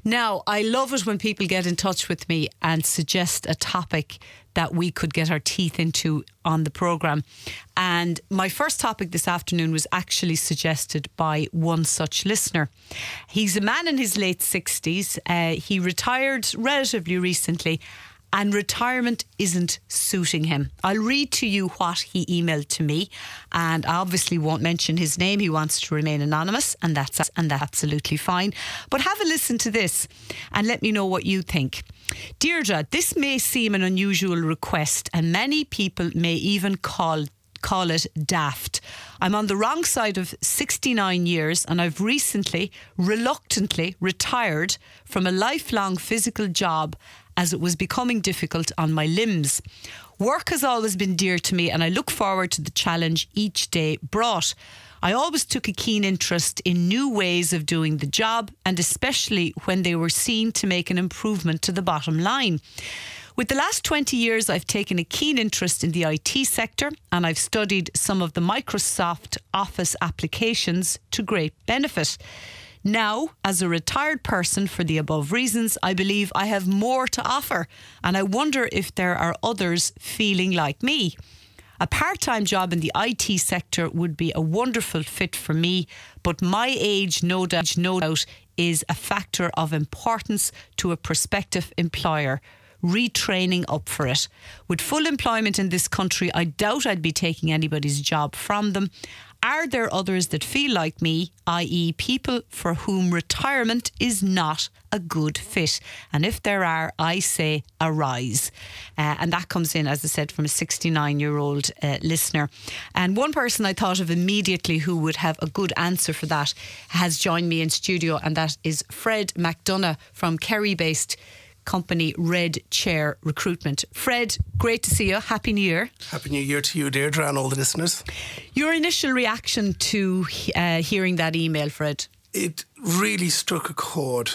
Now, I love it when people get in touch with me and suggest a topic that we could get our teeth into on the programme. And my first topic this afternoon was actually suggested by one such listener. He's a man in his late 60s. He retired relatively recently, and retirement isn't suiting him. I'll read to you what he emailed to me, and I obviously won't mention his name. He wants to remain anonymous, and that's absolutely fine. But have a listen to this and let me know what you think. Deirdre, this may seem an unusual request, and many people may even call it daft. I'm on the wrong side of 69 years, and I've recently, reluctantly retired from a lifelong physical job as it was becoming difficult on my limbs. Work has always been dear to me, and I look forward to the challenge each day brought. I always took a keen interest in new ways of doing the job, and especially when they were seen to make an improvement to the bottom line. With the last 20 years, I've taken a keen interest in the IT sector, and I've studied some of the Microsoft Office applications to great benefit. Now, as a retired person for the above reasons, I believe I have more to offer, and I wonder if there are others feeling like me. A part-time job in the IT sector would be a wonderful fit for me, but my age, no doubt, is a factor of importance to a prospective employer. Retraining up for it. With full employment in this country, I doubt I'd be taking anybody's job from them. Are there others that feel like me, i.e. people for whom retirement is not a good fit? And if there are, I say arise. And that comes in, as I said, from a 69-year-old listener. And one person I thought of immediately who would have a good answer for that has joined me in studio, and that is Fred McDonough from Kerry-based company Red Chair Recruitment. Fred, great to see you. Happy New Year. Happy New Year to you, Deirdre, and all the listeners. Your initial reaction to hearing that email, Fred? It really struck a chord.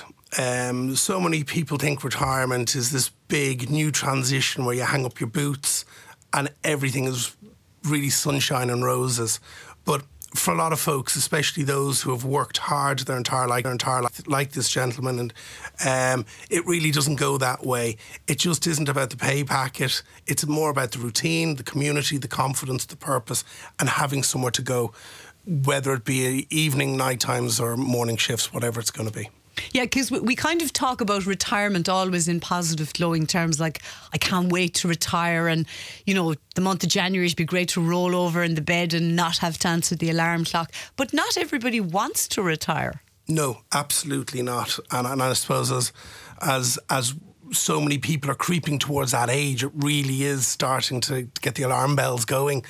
So many people think retirement is this big new transition where you hang up your boots and everything is really sunshine and roses. But for a lot of folks, especially those who have worked hard their entire life, like this gentleman, and it really doesn't go that way. It just isn't about the pay packet. It's more about the routine, the community, the confidence, the purpose, and having somewhere to go, whether it be evening, night times, or morning shifts, whatever it's going to be. Yeah, because we kind of talk about retirement always in positive, glowing terms, like, I can't wait to retire, and, you know, the month of January should be great to roll over in the bed and not have to answer the alarm clock. But not everybody wants to retire. No, absolutely not. And I suppose as so many people are creeping towards that age, it really is starting to get the alarm bells going.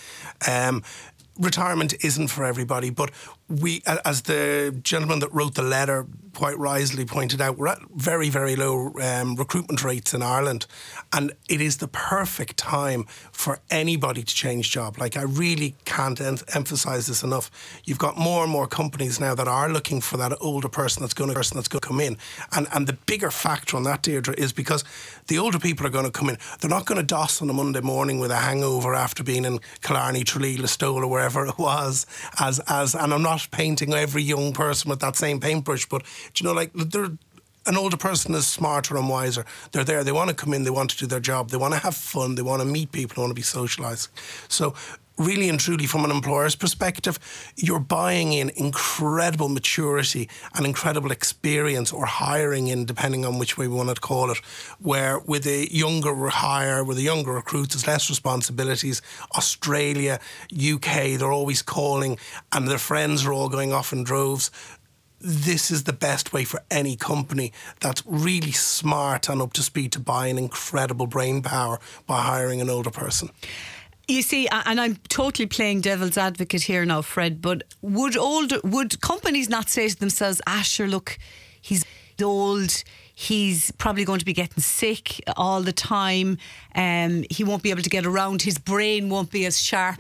Retirement isn't for everybody, but we, as the gentleman that wrote the letter quite wisely pointed out, we're at very, very low recruitment rates in Ireland, and it is the perfect time for anybody to change job. Like, I really can't emphasise this enough. You've got more and more companies now that are looking for that older person that's going to come in, and the bigger factor on that, Deirdre, is because the older people are going to come in. They're not going to doss on a Monday morning with a hangover after being in Killarney, Tralee, Listowel, or wherever it was. And I'm not painting every young person with that same paintbrush, but do you know, like, an older person is smarter and wiser. They're there, they want to come in, they want to do their job, they want to have fun, they want to meet people, they want to be socialised. So really and truly, from an employer's perspective, you're buying in incredible maturity and incredible experience, or hiring in, depending on which way we want to call it, where with a younger hire, with a younger recruit, there's less responsibilities. Australia, UK, they're always calling, and their friends are all going off in droves. This is the best way for any company that's really smart and up to speed to buy an incredible brain power by hiring an older person. You see, and I'm totally playing devil's advocate here now, Fred, but would companies not say to themselves, sure, look, he's old, he's probably going to be getting sick all the time, he won't be able to get around, his brain won't be as sharp.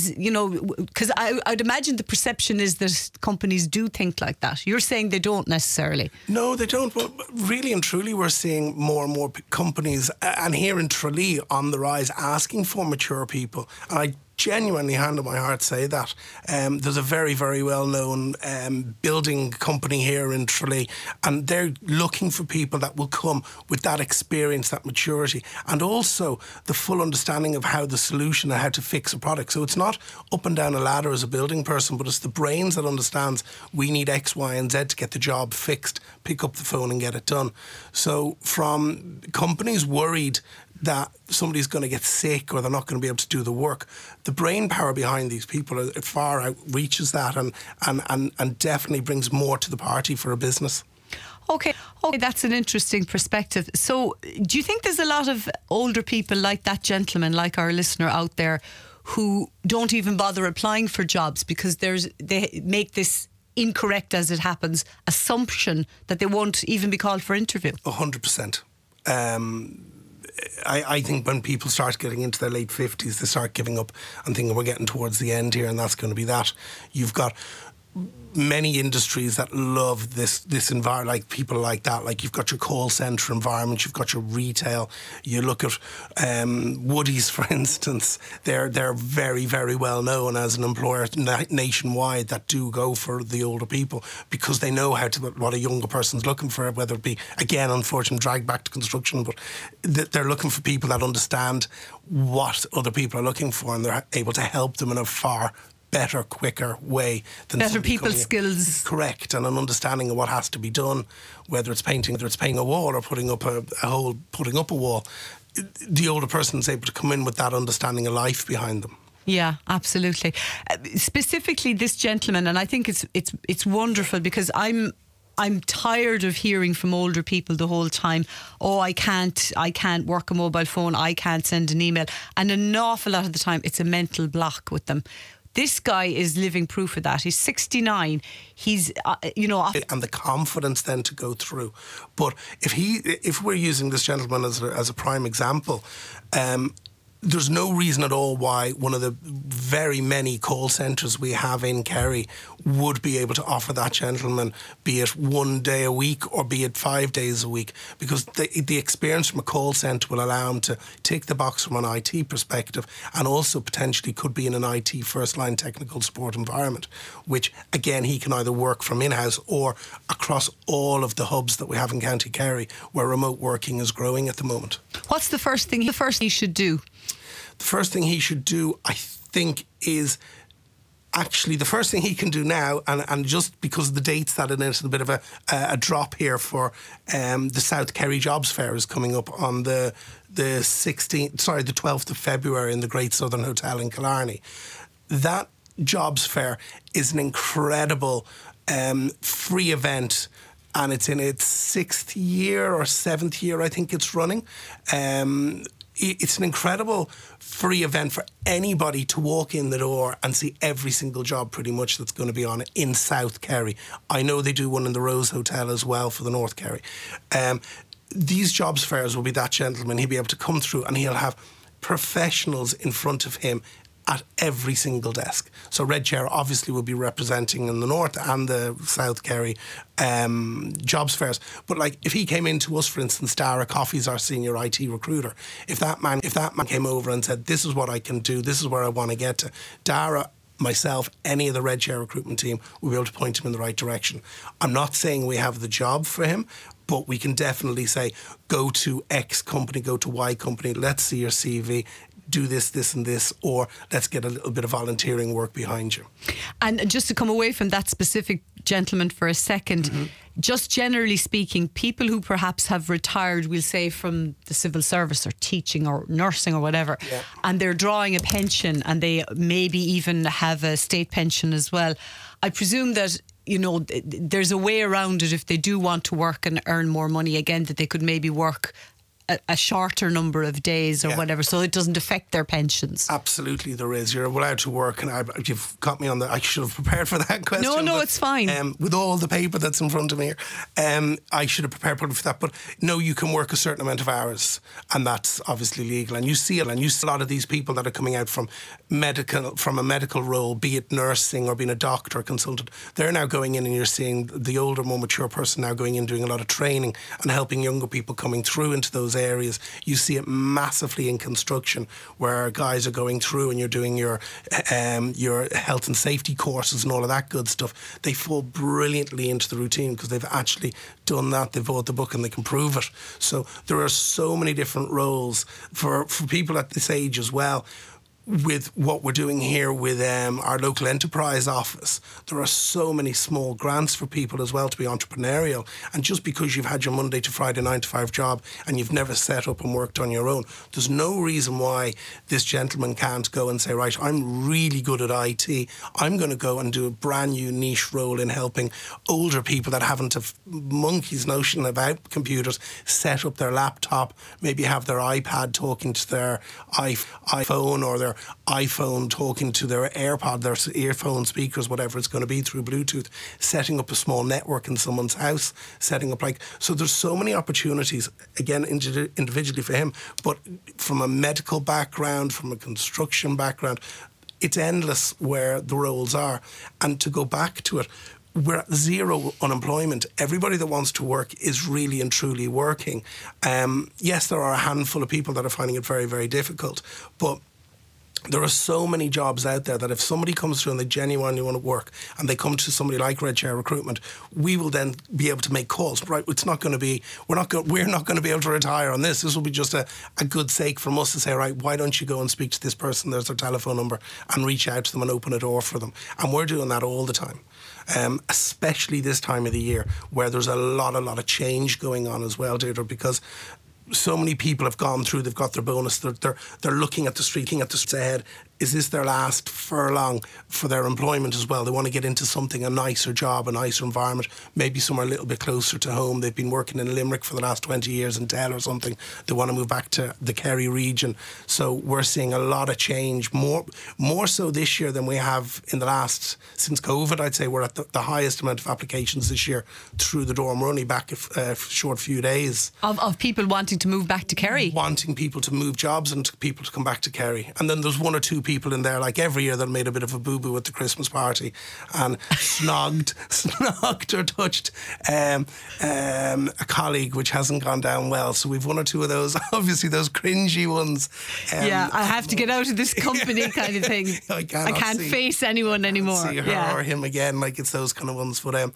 Because I'd imagine the perception is that companies do think like that. You're saying they don't necessarily. No, they don't. But really and truly, we're seeing more and more companies, and here in Tralee, on the rise, asking for mature people. And I genuinely, hand on my heart, say that. There's a very, very well-known building company here in Tralee, and they're looking for people that will come with that experience, that maturity, and also the full understanding of how the solution and how to fix a product. So it's not up and down a ladder as a building person, but it's the brains that understands we need X, Y, and Z to get the job fixed, pick up the phone and get it done. So from companies worried that somebody's going to get sick or they're not going to be able to do the work, the brain power behind these people it far outreaches that and definitely brings more to the party for a business. Okay, that's an interesting perspective. So do you think there's a lot of older people like that gentleman, like our listener out there, who don't even bother applying for jobs because they make this incorrect, as it happens, assumption that they won't even be called for interview? 100%. I think when people start getting into their late 50s, they start giving up and thinking we're getting towards the end here and that's going to be that. You've got many industries that love this environment, like people like that. Like you've got your call centre environment, you've got your retail. You look at Woodies, for instance. They're very, very well known as an employer nationwide that do go for the older people because they know what a younger person's looking for, whether it be, again, unfortunately, dragged back to construction, but they're looking for people that understand what other people are looking for, and they're able to help them in a far better, quicker way than better people skills. Correct, and an understanding of what has to be done, whether it's painting a wall or putting up a wall. The older person is able to come in with that understanding of life behind them. Yeah, absolutely. Specifically, this gentleman, and I think it's wonderful because I'm tired of hearing from older people the whole time, oh, I can't work a mobile phone, I can't send an email, and an awful lot of the time it's a mental block with them. This guy is living proof of that. He's 69. He's, and the confidence then to go through. But if we're using this gentleman as a prime example, there's no reason at all why one of the very many call centres we have in Kerry would be able to offer that gentleman, be it 1 day a week or be it 5 days a week, because the experience from a call centre will allow him to tick the box from an IT perspective, and also potentially could be in an IT first-line technical support environment, which again he can either work from in-house or across all of the hubs that we have in County Kerry where remote working is growing at the moment. What's the first thing he should do? The first thing he should do, I think, is actually the first thing he can do now, and just because of the dates that it is, a bit of a drop here for the South Kerry Jobs Fair is coming up on the 12th of February in the Great Southern Hotel in Killarney. That Jobs Fair is an incredible free event, and it's in its 6th year or 7th year, I think it's running. It's an incredible free event for anybody to walk in the door and see every single job pretty much that's going to be on it in South Kerry. I know they do one in the Rose Hotel as well for the North Kerry. These jobs fairs will be that gentleman. He'll be able to come through and he'll have professionals in front of him at every single desk. So Red Chair obviously will be representing in the North and the South Kerry jobs fairs. But like if he came into us, for instance, Dara Coffey's our senior IT recruiter. If that man came over and said, this is what I can do, this is where I want to get to, Dara, myself, any of the Red Chair recruitment team will be able to point him in the right direction. I'm not saying we have the job for him, but we can definitely say, go to X company, go to Y company, let's see your CV, do this, this and this, or let's get a little bit of volunteering work behind you. And just to come away from that specific gentleman for a second, just generally speaking, people who perhaps have retired, we'll say, from the civil service or teaching or nursing or whatever, and they're drawing a pension and they maybe even have a state pension as well. I presume that, you know, there's a way around it if they do want to work and earn more money, again, that they could maybe work a shorter number of days or whatever, so it doesn't affect their pensions. Absolutely there is. You're allowed to work, and you've got me on I should have prepared for that question. No, it's fine. With all the paper that's in front of me here, I should have prepared for that. But no, you can work a certain amount of hours, and that's obviously legal. And you see it, and you see a lot of these people that are coming out from a medical role, be it nursing or being a doctor or consultant. They're now going in, and you're seeing the older, more mature person now going in, doing a lot of training and helping younger people coming through into those areas. You see it massively in construction, where guys are going through and you're doing your health and safety courses and all of that good stuff. They fall brilliantly into the routine because they've actually done that. They've bought the book and they can prove it. So there are so many different roles for people at this age as well. With what we're doing here with our local enterprise office, there are so many small grants for people as well to be entrepreneurial. And just because you've had your Monday to Friday 9-to-5 job and you've never set up and worked on your own, there's no reason why this gentleman can't go and say, right, I'm really good at IT. I'm going to go and do a brand new niche role in helping older people that haven't a monkey's notion about computers set up their laptop, maybe have their iPad talking to their iPhone, or their iPhone talking to their AirPod, their earphone speakers, whatever it's going to be, through Bluetooth, setting up a small network in someone's house, setting up so there's so many opportunities, again, individually for him, but from a medical background, from a construction background, it's endless where the roles are. And to go back to it, we're at zero unemployment. Everybody that wants to work is really and truly working. Yes, there are a handful of people that are finding it very, very difficult, but there are so many jobs out there that if somebody comes through and they genuinely want to work and they come to somebody like Red Chair Recruitment, we will then be able to make calls. Right? It's not going to be, we're not going to be able to retire on this. This will be just a good sake from us to say, right, why don't you go and speak to this person? There's their telephone number, and reach out to them and open a door for them. And we're doing that all the time. Especially this time of the year, where there's a lot of change going on as well, Deirdre, because so many people have gone through, they've got their bonus, they're looking at the street ahead. Is this their last furlong for their employment as well? They want to get into something, a nicer job, a nicer environment, maybe somewhere a little bit closer to home. They've been working in Limerick for the last 20 years in Dell or something. They want to move back to the Kerry region. So we're seeing a lot of change, more so this year than we have in the last, since COVID, I'd say. We're at the highest amount of applications this year through the door. And we're only back a short few days. Of people wanting to move back to Kerry? Wanting people to move jobs and people to come back to Kerry. And then there's one or two people in there, like every year, that made a bit of a boo-boo at the Christmas party and snogged or touched a colleague, which hasn't gone down well. So we've one or two of those, obviously those cringy ones. Yeah, I have to get out of this company kind of thing. I can't face anyone anymore. See her or him again, like it's those kind of ones. But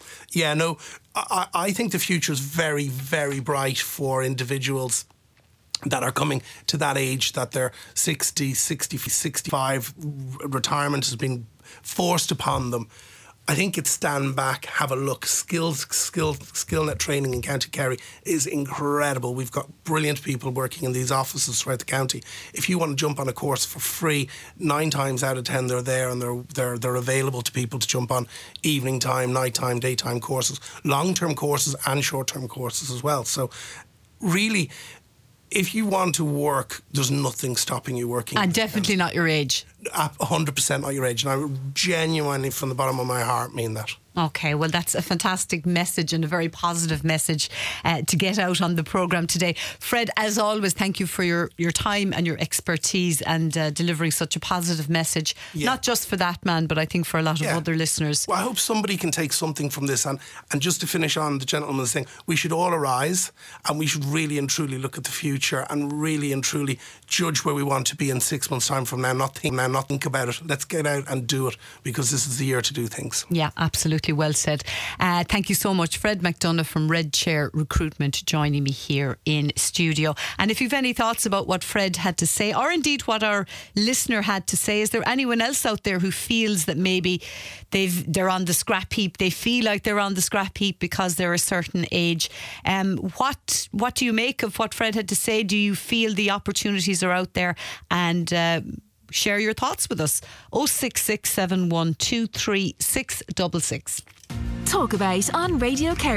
I think the future is very, very bright for individuals that are coming to that age that they're 60, 65, retirement has been forced upon them. I think it's stand back, have a look. SkillNet training in County Kerry is incredible. We've got brilliant people working in these offices throughout the county. If you want to jump on a course for free, 9 times out of 10 they're there, and they're available to people to jump on evening time, night time, daytime courses, long-term courses and short-term courses as well. So really, if you want to work, there's nothing stopping you working. And definitely not your age. 100% not your age. And I genuinely, from the bottom of my heart, mean that. Okay, well, that's a fantastic message and a very positive message to get out on the programme today. Fred, as always, thank you for your time and your expertise and delivering such a positive message. Yeah. Not just for that man, but I think for a lot of other listeners. Well, I hope somebody can take something from this. And just to finish on the gentleman's thing, we should all arise and we should really and truly look at the future and really and truly judge where we want to be in 6 months' time from now. Not think about it. Let's get out and do it, because this is the year to do things. Yeah, absolutely. Well said. Thank you so much, Fred McDonough from Red Chair Recruitment, joining me here in studio. And if you've any thoughts about what Fred had to say, or indeed what our listener had to say, is there anyone else out there who feels that maybe they're on the scrap heap? They feel like they're on the scrap heap because they're a certain age. What do you make of what Fred had to say? Do you feel the opportunities are out there? And share your thoughts with us. 066 71 236 66. Talk About on Radio Kerry.